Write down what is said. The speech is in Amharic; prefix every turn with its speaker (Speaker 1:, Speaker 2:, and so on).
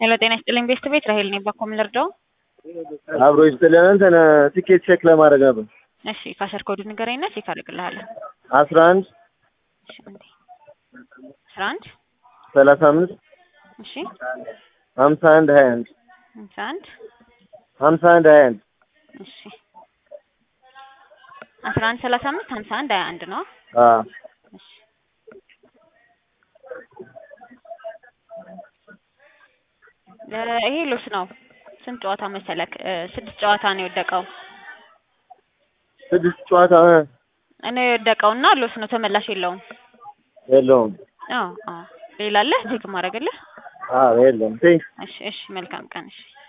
Speaker 1: ሄሎ ጤና ይስጥልኝ ቤስት ቤት ራሄል ነኝ ባኮ ምን ልርዳው?
Speaker 2: አብሮ ይስጥልን እንትን ቲኬት ቼክ ለማድረግ ነበር።
Speaker 1: እሺ ፓስወርድ ኮድ ንገረኝና ቼክ አድርግልሃለሁ።
Speaker 2: 11
Speaker 1: እሺ እንዴ 11
Speaker 2: 35
Speaker 1: እሺ
Speaker 2: 51 21
Speaker 1: 51
Speaker 2: 51 21
Speaker 1: እሺ 11 35 51 21 ነው። እሺ ይሄ ሎስ ነው። ስንት ጨዋታ መሰለክ? 6 ጨዋታ ነው የወደቀው።
Speaker 2: 6 ጨዋታ
Speaker 1: እኔ የወደቀውና ሎስ ነው ተመላሽ የለውም።
Speaker 2: የለውም።
Speaker 1: ሌላ አለ ቼክ ማድረግልህ?
Speaker 2: የለም።
Speaker 1: እሺ መልካም ቀን እሺ